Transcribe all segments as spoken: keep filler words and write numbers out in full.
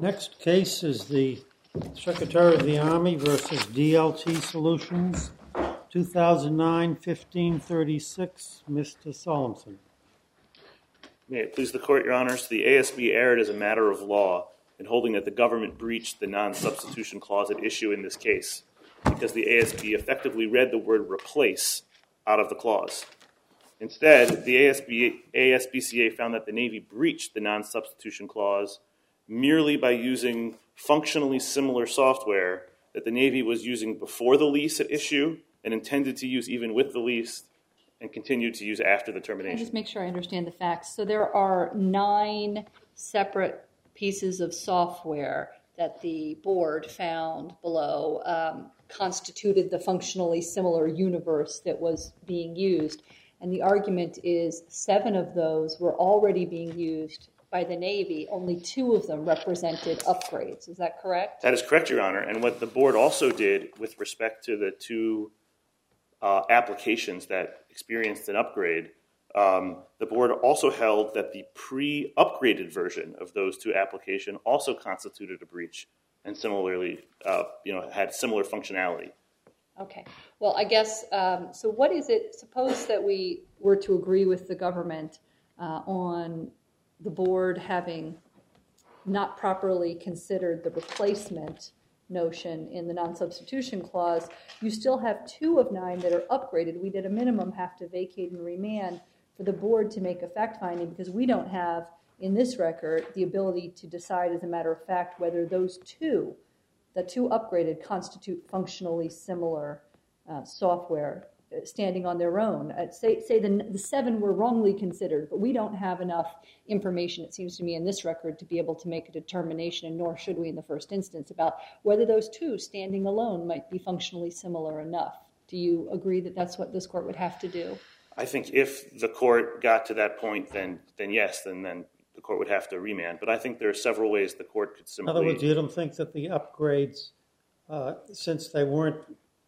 Next case is the Secretary of the Army versus D L T Solutions, two thousand nine fifteen thirty-six. Mister Solemson. May it please the Court, Your Honors, the A S B erred as a matter of law in holding that the government breached the non-substitution clause at issue in this case because the A S B effectively read the word replace out of the clause. Instead, the A S B, A S B C A found that the Navy breached the non-substitution clause merely by using functionally similar software that the Navy was using before the lease at issue and intended to use even with the lease and continued to use after the termination. Can I just make sure I understand the facts? So there are nine separate pieces of software that the board found below um, constituted the functionally similar universe that was being used. And the argument is seven of those were already being used by the Navy. Only two of them represented upgrades. Is that correct? That is correct, Your Honor. And what the board also did with respect to the two uh, applications that experienced an upgrade, um, the board also held that the pre-upgraded version of those two applications also constituted a breach and similarly, uh, you know, had similar functionality. Okay. Well, I guess, um, so what is it, suppose that we were to agree with the government uh, on the board having not properly considered the replacement notion in the non-substitution clause, you still have two of nine that are upgraded. We'd at a minimum have to vacate and remand for the board to make a fact finding because we don't have in this record the ability to decide as a matter of fact whether those two, the two upgraded, constitute functionally similar uh, software standing on their own. Uh, say say the, the seven were wrongly considered, but we don't have enough information, it seems to me, in this record to be able to make a determination, and nor should we in the first instance, about whether those two standing alone might be functionally similar enough. Do you agree that that's what this court would have to do? I think if the court got to that point, then then yes, then then the court would have to remand. But I think there are several ways the court could simply... In other words, you don't think that the upgrades, uh, since they weren't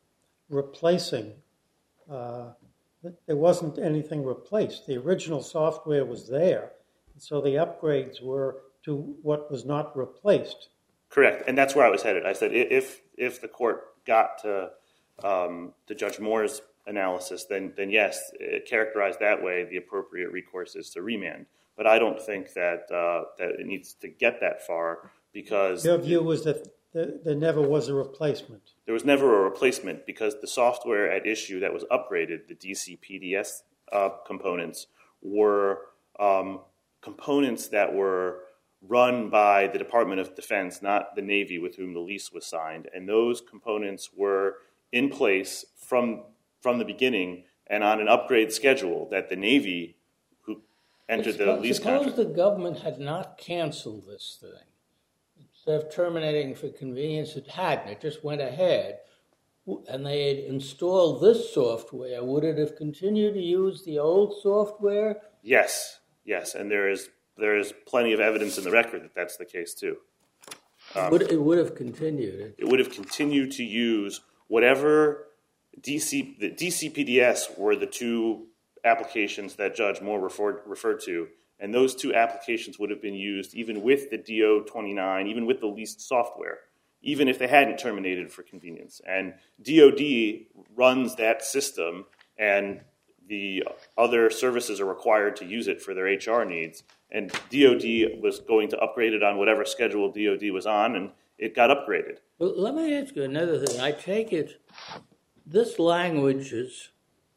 replacing, uh, there wasn't anything replaced. The original software was there, so the upgrades were to what was not replaced. Correct, and that's where I was headed. I said if if the court got to, um, to Judge Moore's analysis, then then yes, it characterized that way, the appropriate recourse is to remand. But I don't think that uh, that it needs to get that far because... Your view was that there, there never was a replacement. There was never a replacement because the software at issue that was upgraded, the D C P D S uh, components, were um, components that were run by the Department of Defense, not the Navy with whom the lease was signed. And those components were in place from, from the beginning and on an upgrade schedule that the Navy entered the lease contract. Suppose the government had not canceled this thing. Instead of terminating for convenience, it hadn't. It just went ahead. And they had installed this software. Would it have continued to use the old software? Yes, yes. And there is there is plenty of evidence in the record that that's the case too. Um, would, it would have continued. It would have continued to use whatever D C, the D C P D S were the two applications that Judge Moore referred, referred to, and those two applications would have been used even with the D O twenty-nine, even with the leased software, even if they hadn't terminated for convenience. And D O D runs that system, and the other services are required to use it for their H R needs. And D O D was going to upgrade it on whatever schedule D O D was on, and it got upgraded. Well, let me ask you another thing. I take it this language is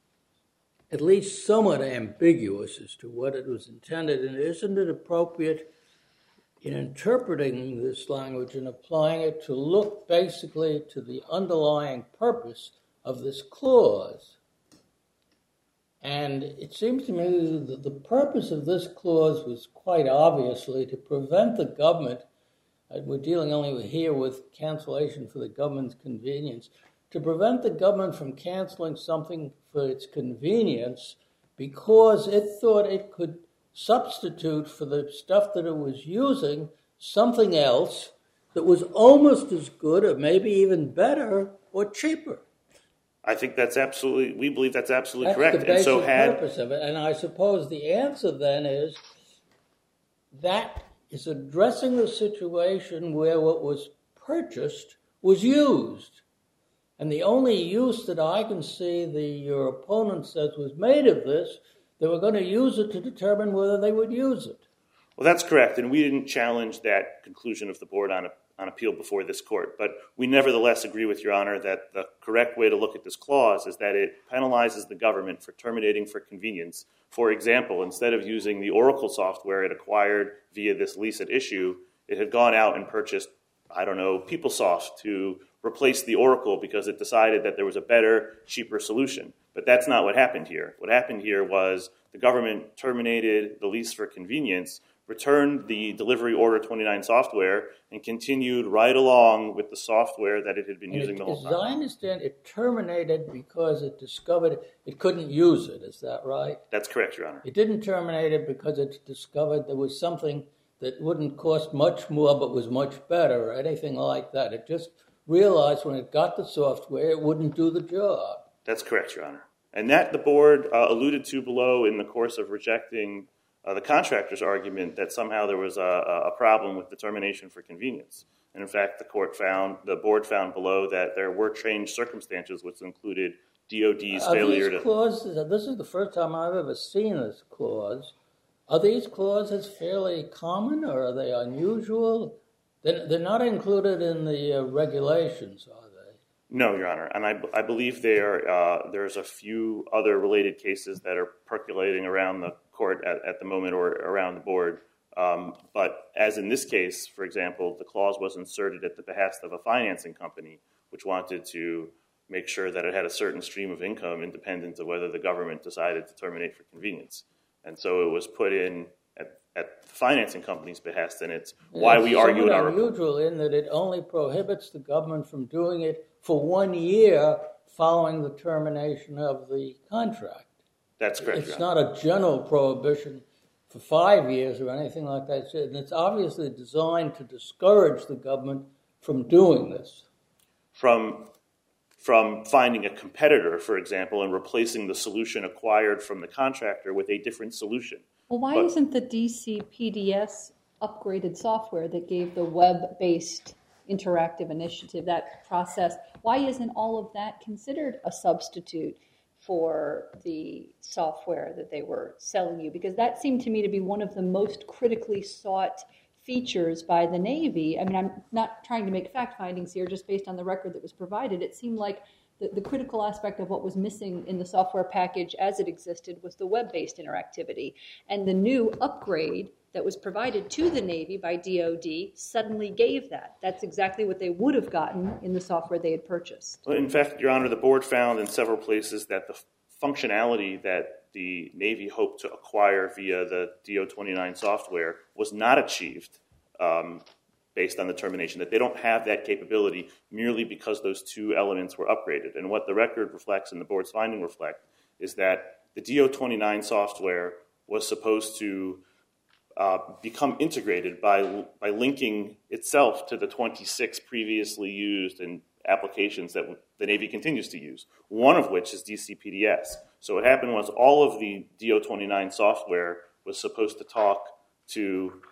at least somewhat ambiguous as to what it was intended, and isn't it appropriate in interpreting this language and applying it to look basically to the underlying purpose of this clause? And it seems to me that the purpose of this clause was quite obviously to prevent the government, and we're dealing only here with cancellation for the government's convenience, to prevent the government from canceling something for its convenience because it thought it could substitute for the stuff that it was using something else that was almost as good or maybe even better or cheaper. I think that's absolutely, we believe that's absolutely that's correct. The basic and so had, purpose of it. And I suppose the answer then is that is addressing the situation where what was purchased was used. And the only use that I can see the your opponent says was made of this, they were going to use it to determine whether they would use it. Well, that's correct, and we didn't challenge that conclusion of the board on, a, on appeal before this court. But we nevertheless agree with Your Honor that the correct way to look at this clause is that it penalizes the government for terminating for convenience. For example, instead of using the Oracle software it acquired via this lease at issue, it had gone out and purchased, I don't know, PeopleSoft to replace the Oracle because it decided that there was a better, cheaper solution. But that's not what happened here. What happened here was the government terminated the lease for convenience, returned the delivery order twenty-nine software, and continued right along with the software that it had been and using it, the whole as time. I understand, it terminated because it discovered it couldn't use it. Is that right? That's correct, Your Honor. It didn't terminate it because it discovered there was something that wouldn't cost much more but was much better or anything like that. It just realized when it got the software it wouldn't do the job. That's correct, Your Honor. And that the board uh, alluded to below in the course of rejecting uh, the contractor's argument that somehow there was a, a problem with the termination for convenience. And in fact, the court found, the board found below that there were changed circumstances which included D O D's Are failure these to... clauses, this is the first time I've ever seen this clause. Are these clauses fairly common or are they unusual? They're, they're not included in the uh, regulations, are they? No, Your Honor, and I, I believe there uh, there's a few other related cases that are percolating around the court at, at the moment or around the board. Um, but as in this case, for example, the clause was inserted at the behest of a financing company which wanted to make sure that it had a certain stream of income independent of whether the government decided to terminate for convenience. And so it was put in at, at the financing company's behest, and it's why It's we argue in our report. unusual in that it only prohibits the government from doing it for one year following the termination of the contract. That's correct, It's Your Honor. not a general prohibition for five years or anything like that. And it's obviously designed to discourage the government from doing this. From, from finding a competitor, for example, and replacing the solution acquired from the contractor with a different solution. Well, why But- isn't the D C P D S upgraded software that gave the web-based interactive initiative, that process, why isn't all of that considered a substitute for the software that they were selling you? Because that seemed to me to be one of the most critically sought features by the Navy. I mean, I'm not trying to make fact findings here, just based on the record that was provided. It seemed like the, the critical aspect of what was missing in the software package as it existed was the web-based interactivity. And the new upgrade that was provided to the Navy by D O D suddenly gave that. That's exactly what they would have gotten in the software they had purchased. Well, in fact, Your Honor, the board found in several places that the functionality that the Navy hoped to acquire via the D O twenty-nine software was not achieved um, based on the termination, that they don't have that capability merely because those two elements were upgraded. And what the record reflects and the board's finding reflect is that the D O twenty-nine software was supposed to uh, become integrated by, by linking itself to the twenty-six previously used and applications that the Navy continues to use, one of which is D C P D S. So what happened was all of the D O twenty-nine software was supposed to talk to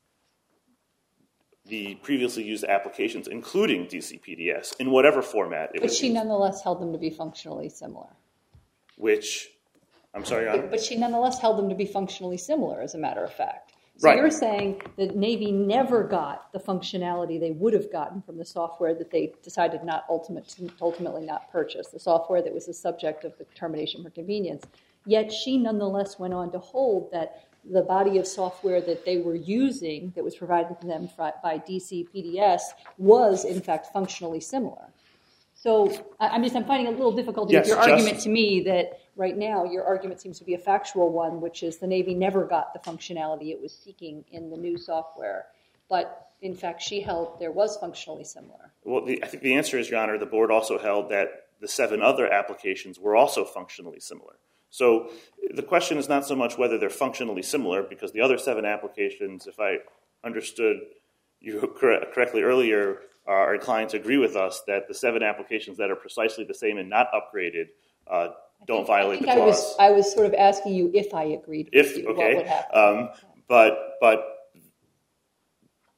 the previously used applications, including D C P D S, in whatever format it But was she used. nonetheless held them to be functionally similar. Which, I'm sorry, Your Honor? But she nonetheless held them to be functionally similar, as a matter of fact. So Right. you're saying the Navy never got the functionality they would have gotten from the software that they decided not ultimate, ultimately not purchase, the software that was the subject of the termination for convenience. Yet she nonetheless went on to hold that the body of software that they were using that was provided to them by D C P D S was, in fact, functionally similar. So I- I'm just I'm finding a little difficulty Yes, with your just- argument to me that right now your argument seems to be a factual one, which is the Navy never got the functionality it was seeking in the new software. But in fact, she held there was functionally similar. Well, the, I think the answer is, Your Honor, the board also held that the seven other applications were also functionally similar. So the question is not so much whether they're functionally similar, because the other seven applications, if I understood you cor- correctly earlier, are inclined to agree with us that the seven applications that are precisely the same and not upgraded uh, don't violate the I think clause. I was, I was sort of asking you if I agreed with If you, okay, what would happen. um, but but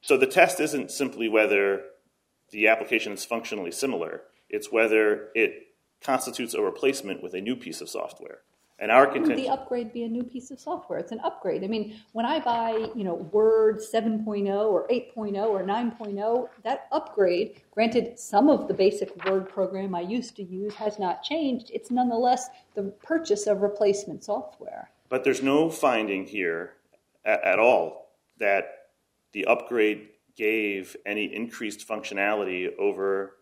So the test isn't simply whether the application is functionally similar. It's whether it constitutes a replacement with a new piece of software. And our contention... Wouldn't the upgrade be a new piece of software? It's an upgrade. I mean, when I buy, you know, Word seven point oh or eight point oh or nine point oh, that upgrade, granted some of the basic Word program I used to use has not changed, it's nonetheless the purchase of replacement software. But there's no finding here at, at all that the upgrade gave any increased functionality over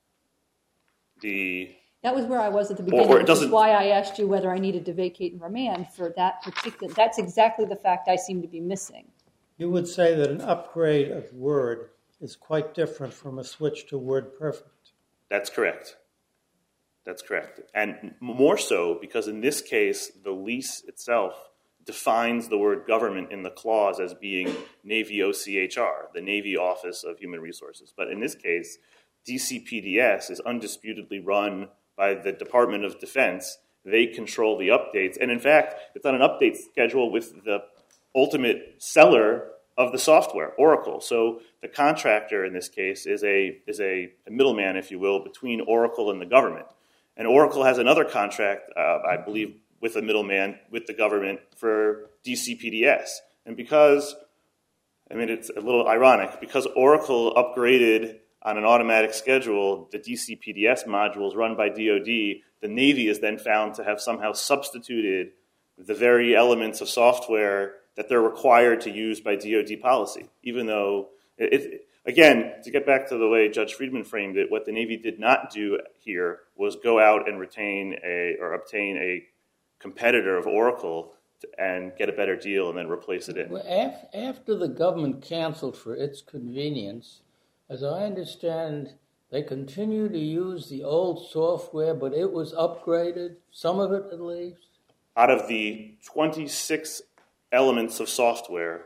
the... That was where I was at the beginning, or, or which is why I asked you whether I needed to vacate and remand for that particular... That's exactly the fact I seem to be missing. You would say that an upgrade of Word is quite different from a switch to WordPerfect. That's correct. That's correct. And more so because in this case, the lease itself defines the word government in the clause as being Navy O C H R, the Navy Office of Human Resources. But in this case, D C P D S is undisputedly run by the Department of Defense. They control the updates. And in fact, it's on an update schedule with the ultimate seller of the software, Oracle. So the contractor in this case is a, is a, a middleman, if you will, between Oracle and the government. And Oracle has another contract, uh, I believe, with a middleman with the government for D C P D S. And because, I mean, it's a little ironic, because Oracle upgraded on an automatic schedule the D C P D S modules run by D O D, the Navy is then found to have somehow substituted the very elements of software that they're required to use by D O D policy, even though, it, it, again, to get back to the way Judge Friedman framed it, what the Navy did not do here was go out and retain a, or obtain a competitor of Oracle and get a better deal and then replace it in. Well, af- after the government canceled for its convenience, as I understand, they continue to use the old software, but it was upgraded, some of it at least? Out of the twenty-six elements of software,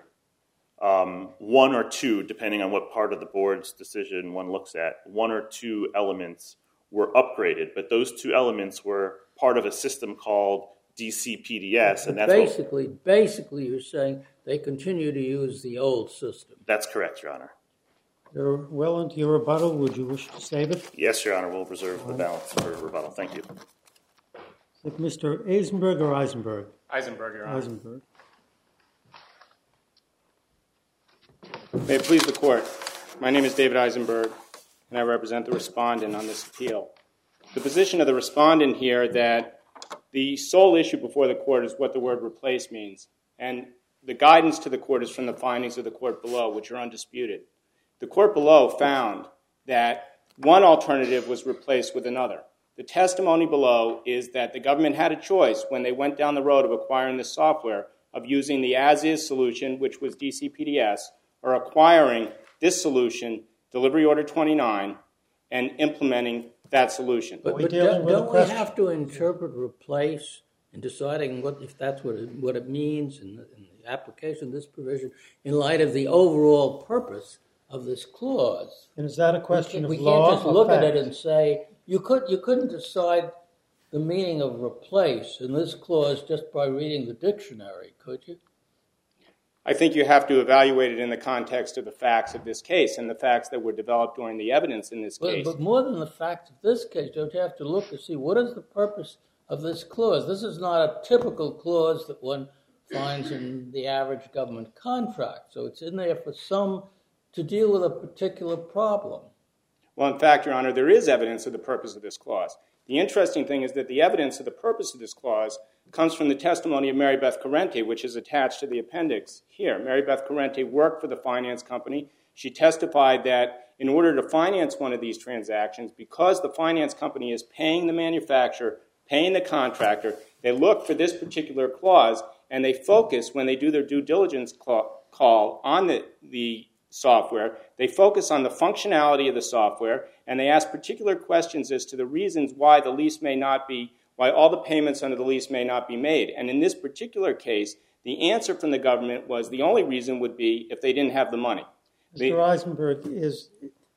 um, one or two, depending on what part of the board's decision one looks at, one or two elements were upgraded, but those two elements were part of a system called D C P D S, and that's basically, what, basically, you're saying they continue to use the old system. That's correct, Your Honor. You're well into your rebuttal. Would you wish to save it? Yes, Your Honor. We'll reserve the balance for rebuttal. Thank you. Is it Mister Eisenberg or Eisenberg? Eisenberg, Your Honor. Eisenberg. May it please the Court. My name is David Eisenberg, and I represent the respondent on this appeal. The position of the respondent here that the sole issue before the Court is what the word replace means, and the guidance to the Court is from the findings of the Court below, which are undisputed. The Court below found that one alternative was replaced with another. The testimony below is that the government had a choice when they went down the road of acquiring this software of using the as-is solution, which was D C P D S, or acquiring this solution, Delivery Order twenty-nine, and implementing that solution. But, but don't, don't we have to interpret replace in deciding what if that's what it, what it means in the, in the application of this provision in light of the overall purpose of this clause? And is that a question we of law? law? We can't just look fact? at it and say you could you couldn't decide the meaning of replace in this clause just by reading the dictionary, could you? I think you have to evaluate it in the context of the facts of this case and the facts that were developed during the evidence in this but, case. But more than the facts of this case, don't you have to look to see what is the purpose of this clause? This is not a typical clause that one finds in the average government contract. So it's in there for some to deal with a particular problem. Well, in fact, Your Honor, there is evidence of the purpose of this clause. The interesting thing is that the evidence of the purpose of this clause comes from the testimony of Mary Beth Corrente, which is attached to the appendix here. Mary Beth Corrente worked for the finance company. She testified that in order to finance one of these transactions, because the finance company is paying the manufacturer, paying the contractor, they look for this particular clause and they focus, when they do their due diligence call on the, the software, they focus on the functionality of the software and they ask particular questions as to the reasons why the lease may not be, why all the payments under the lease may not be made. And in this particular case, the answer from the government was the only reason would be if they didn't have the money. Mister Eisenberg, is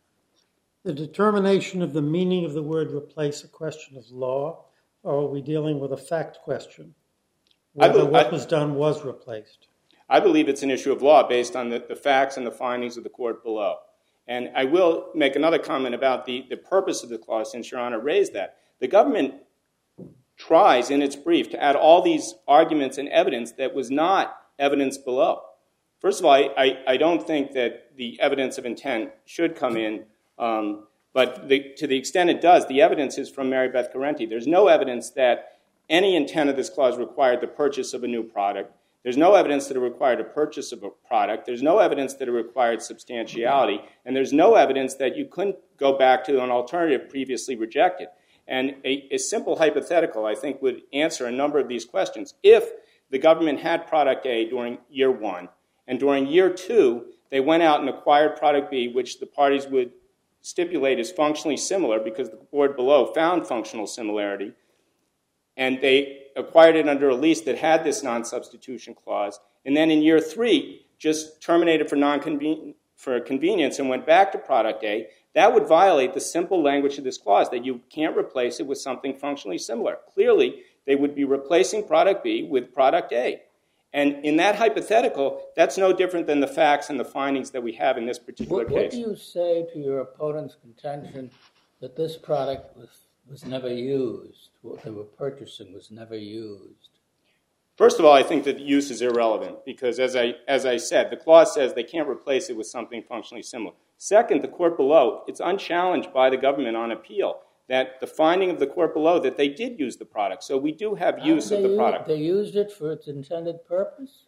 the determination of the meaning of the word replace a question of law, or are we dealing with a fact question? Whether I, what I, was done was replaced. I believe it's an issue of law based on the, the facts and the findings of the court below. And I will make another comment about the, the purpose of the clause, since Your Honor raised that. The government tries in its brief to add all these arguments and evidence that was not evidence below. First of all, I, I, I don't think that the evidence of intent should come in, um, but the, to the extent it does, the evidence is from Mary Beth Corrente. There's no evidence that any intent of this clause required the purchase of a new product. There's no evidence that it required a purchase of a product. There's no evidence that it required substantiality. And there's no evidence that you couldn't go back to an alternative previously rejected. And a, a simple hypothetical, I think, would answer a number of these questions. If the government had product A during year one, and during year two, they went out and acquired product B, which the parties would stipulate is functionally similar because the board below found functional similarity, and they acquired it under a lease that had this non-substitution clause, and then in year three, just terminated for non-conven- for convenience and went back to product A, that would violate the simple language of this clause, that you can't replace it with something functionally similar. Clearly, they would be replacing product B with product A. And in that hypothetical, that's no different than the facts and the findings that we have in this particular what, case. What do you say to your opponent's contention that this product was, was never used, what they were purchasing was never used? First of all, I think that the use is irrelevant because, as I, as I said, the clause says they can't replace it with something functionally similar. Second, the court below, it's unchallenged by the government on appeal that the finding of the court below that they did use the product. So we do have use of the product. They used it for its intended purpose?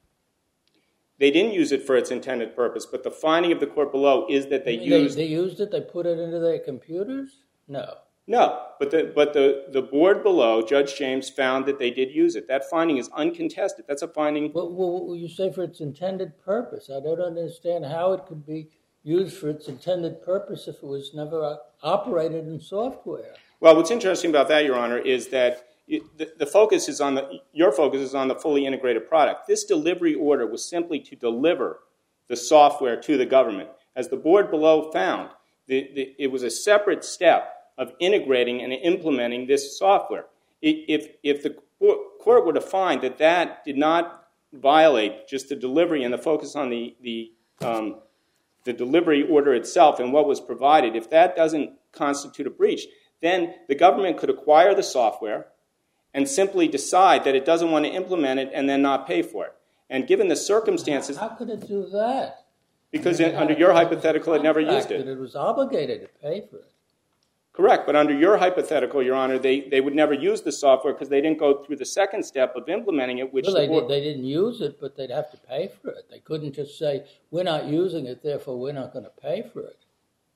They didn't use it for its intended purpose, but the finding of the court below is that they they, used... They used it? They put it into their computers? No. No, but the but the, the board below, Judge James, found that they did use it. That finding is uncontested. That's a finding... Well, well, you say for its intended purpose. I don't understand how it could be used for its intended purpose if it was never operated in software. Well, what's interesting about that, Your Honor, is that it, the, the focus is on the, your focus is on the fully integrated product. This delivery order was simply to deliver the software to the government. As the board below found, the, the, it was a separate step of integrating and implementing this software. If, if the court were to find that that did not violate just the delivery and the focus on the, the, um, the delivery order itself and what was provided, if that doesn't constitute a breach, then the government could acquire the software and simply decide that it doesn't want to implement it and then not pay for it. And given the circumstances... How, how could it do that? Because in, under your hypothetical, it never used it. It was obligated to pay for it. Correct, but under your hypothetical, Your Honor, they, they would never use the software because they didn't go through the second step of implementing it, which well, the they, board... did, they didn't use it, but they'd have to pay for it. They couldn't just say, we're not using it, therefore we're not going to pay for it.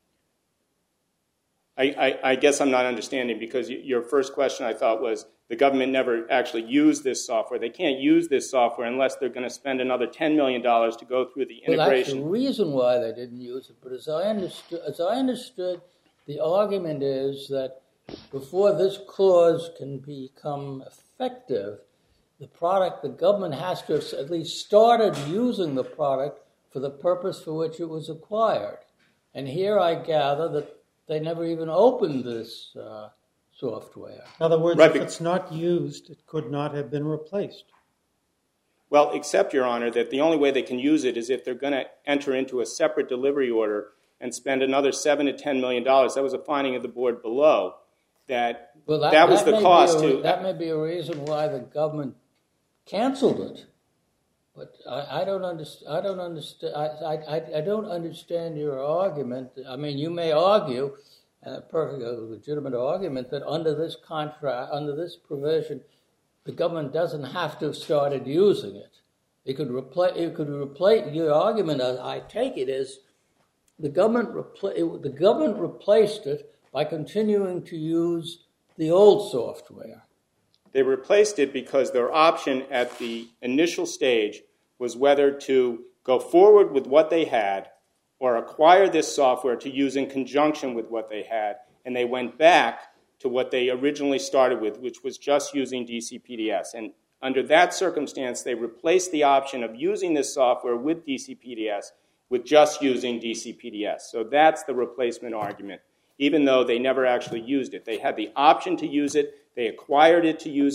I, I, I guess I'm not understanding because your first question, I thought, was the government never actually used this software. They can't use this software unless they're going to spend another ten million dollars to go through the integration. Well, that's the reason why they didn't use it, but as I understood, as I understood the argument is that before this clause can become effective, the product, the government has to have at least started using the product for the purpose for which it was acquired. And here I gather that they never even opened this uh, software. In other words, right, if it's not used, it could not have been replaced. Well, except, Your Honor, that the only way they can use it is if they're going to enter into a separate delivery order and spend another seven to ten million dollars. That was a finding of the board below. That well, that, that was that the cost a, to... That may be a reason why the government canceled it. But I, I don't understand. I don't understand. I, I, I don't understand your argument. I mean, you may argue, and a perfectly legitimate argument, that under this contract, under this provision, the government doesn't have to have started using it. It could replace. It could replace. Your argument, as I take it, is the government repla- The government replaced it by continuing to use the old software. They replaced it because their option at the initial stage was whether to go forward with what they had or acquire this software to use in conjunction with what they had. And they went back to what they originally started with, which was just using D C P D S. And under that circumstance, they replaced the option of using this software with D C P D S with just using D C P D S. So that's the replacement argument, even though they never actually used it. They had the option to use it. They acquired it to use it.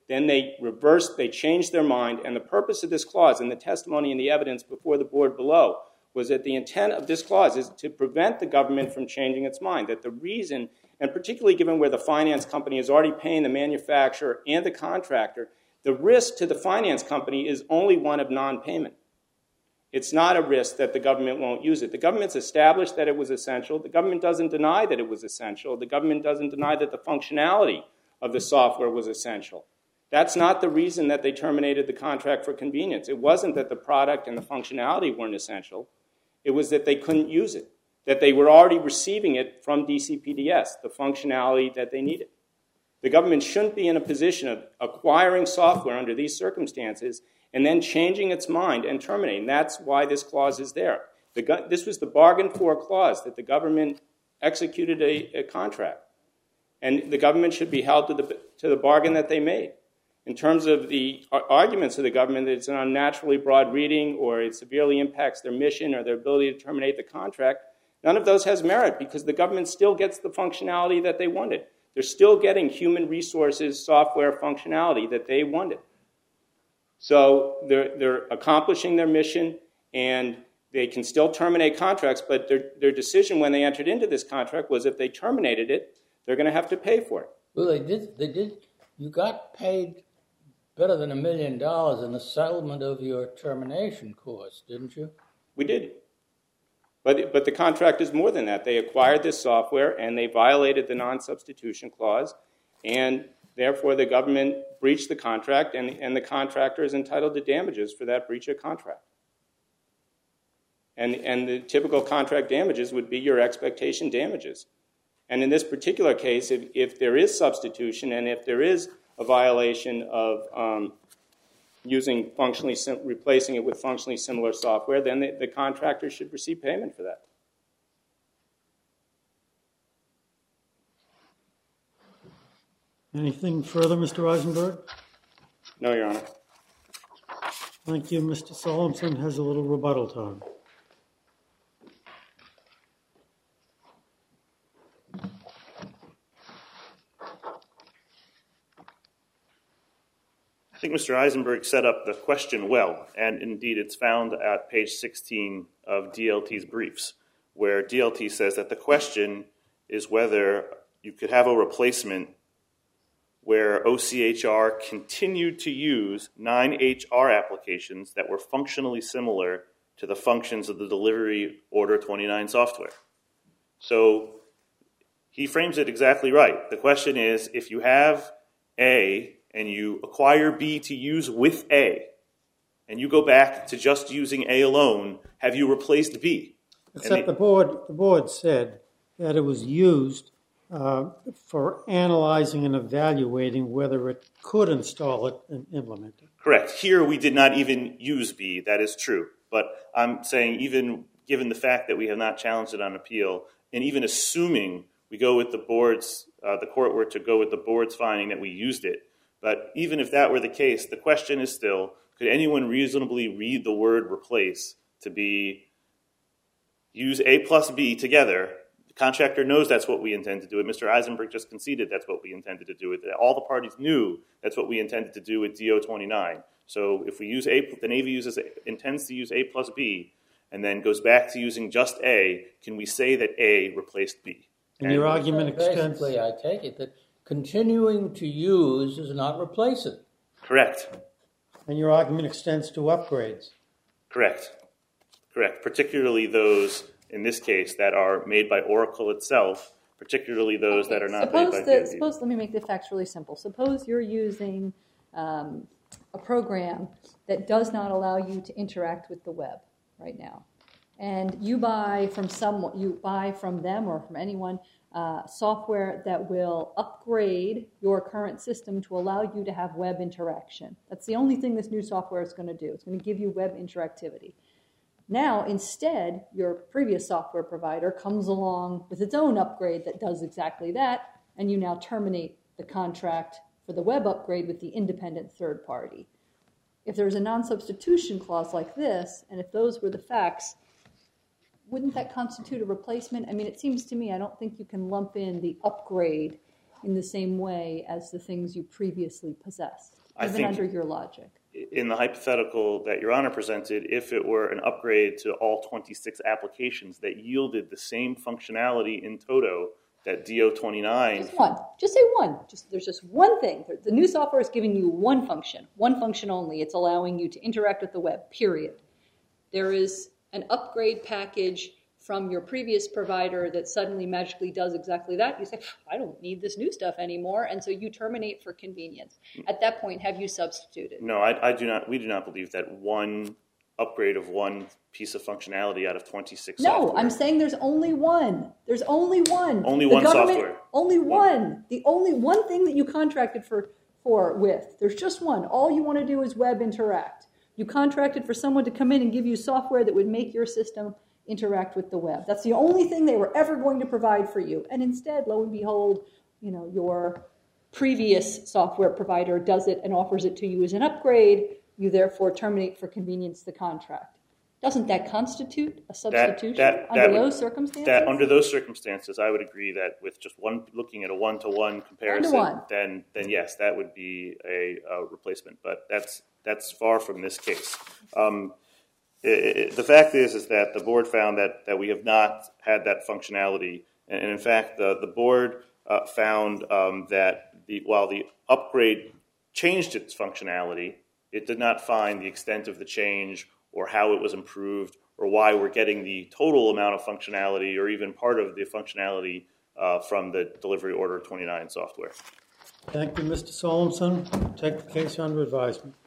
then they reversed, they changed their mind, and the purpose of this clause and the testimony and the evidence before the board below was that the intent of this clause is to prevent the government from changing its mind, that the reason, and particularly given where the finance company is already paying the manufacturer and the contractor, the risk to the finance company is only one of non-payment. It's not a risk that the government won't use it. The government's established that it was essential. The government doesn't deny that it was essential. The government doesn't deny that the functionality of the software was essential. That's not the reason that they terminated the contract for convenience. It wasn't that the product and the functionality weren't essential. It was that they couldn't use it, that they were already receiving it from D C P D S, the functionality that they needed. The government shouldn't be in a position of acquiring software under these circumstances and then changing its mind and terminating. That's why this clause is there. The go- this was the bargain for clause that the government executed a, a contract. And the government should be held to the, to the bargain that they made. In terms of the ar- arguments of the government that it's an unnaturally broad reading or it severely impacts their mission or their ability to terminate the contract, none of those has merit because the government still gets the functionality that they wanted. They're still getting human resources software functionality that they wanted. So they're, they're accomplishing their mission, and they can still terminate contracts, but their, their decision when they entered into this contract was if they terminated it, they're going to have to pay for it. Well, they did. They did. You got paid better than a million dollars in the settlement of your termination cost, didn't you? We did. But, but the contract is more than that. They acquired this software, and they violated the non-substitution clause, and therefore the government breached the contract, and, and the contractor is entitled to damages for that breach of contract. And, and the typical contract damages would be your expectation damages. And in this particular case, if, if there is substitution and if there is a violation of um, using functionally, sim- replacing it with functionally similar software, then the, the contractor should receive payment for that. Anything further, Mister Eisenberg? No, Your Honor. Thank you. Mister Solemson has a little rebuttal time. I think Mister Eisenberg set up the question well, and indeed it's found at page sixteen of D L T's briefs, where D L T says that the question is whether you could have a replacement where O C H R continued to use nine H R applications that were functionally similar to the functions of the delivery order twenty-nine software. So he frames it exactly right. The question is, if you have A and you acquire B to use with A, and you go back to just using A alone, have you replaced B? Except they, the board, the board said that it was used uh, for analyzing and evaluating whether it could install it and implement it. Correct. Here we did not even use B. That is true. But I'm saying even given the fact that we have not challenged it on appeal, and even assuming we go with the board's, uh, the court were to go with the board's finding that we used it, but even if that were the case, the question is still, could anyone reasonably read the word replace to be use A plus B together? The contractor knows that's what we intend to do. And Mister Eisenberg just conceded that's what we intended to do. With it. All the parties knew that's what we intended to do with D O twenty-nine. So if we use A, the Navy uses intends to use A plus B, and then goes back to using just A, can we say that A replaced B? And, and your argument extends. Basically, I take it that continuing to use is not replacing. Correct. And your argument extends to upgrades. Correct. Correct. Particularly those, in this case, that are made by Oracle itself, particularly those okay. that are not suppose made by the, Suppose, let me make the facts really simple. Suppose you're using um, a program that does not allow you to interact with the web right now. And you buy from someone, you buy from them or from anyone Uh, software that will upgrade your current system to allow you to have web interaction. That's the only thing this new software is going to do. It's going to give you web interactivity. Now, instead, your previous software provider comes along with its own upgrade that does exactly that, and you now terminate the contract for the web upgrade with the independent third party. If there's a non-substitution clause like this, and if those were the facts, wouldn't that constitute a replacement? I mean, it seems to me I don't think you can lump in the upgrade in the same way as the things you previously possessed, I even think under your logic. In the hypothetical that Your Honor presented, if it were an upgrade to all twenty-six applications that yielded the same functionality in toto that D O twenty-nine... Just one. Just say one. Just There's just one thing. The new software is giving you one function, one function only. It's allowing you to interact with the web, period. There is an upgrade package from your previous provider that suddenly magically does exactly that. You say, I don't need this new stuff anymore, and so you terminate for convenience. At that point, have you substituted? No, I, I do not. We do not believe that one upgrade of one piece of functionality out of twenty-six No, software. I'm saying there's only one. There's only one. Only the one software. Only one. one. The only one thing that you contracted for, for with. There's just one. All you want to do is web interact. You contracted for someone to come in and give you software that would make your system interact with the web. That's the only thing they were ever going to provide for you. And instead, lo and behold, you know, your previous software provider does it and offers it to you as an upgrade. You therefore terminate for convenience the contract. Doesn't that constitute a substitution that, that, under that would, those circumstances? That under those circumstances, I would agree that with just one looking at a one-to-one comparison, one. then then yes, that would be a, a replacement. But that's that's far from this case. Um, it, it, the fact is is that the board found that that we have not had that functionality, and, and in fact, the the board uh, found um, that the while the upgrade changed its functionality, it did not find the extent of the change or how it was improved or why we're getting the total amount of functionality or even part of the functionality uh, from the delivery order twenty-nine software. Thank you, Mister Solemson. Take the case under advisement.